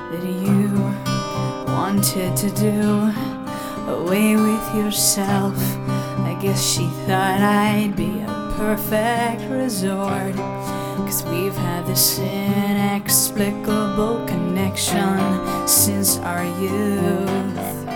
that you wanted to do away with yourself. I guess she thought I'd be a perfect resort, 'cause we've had this inexplicable connection since our youth.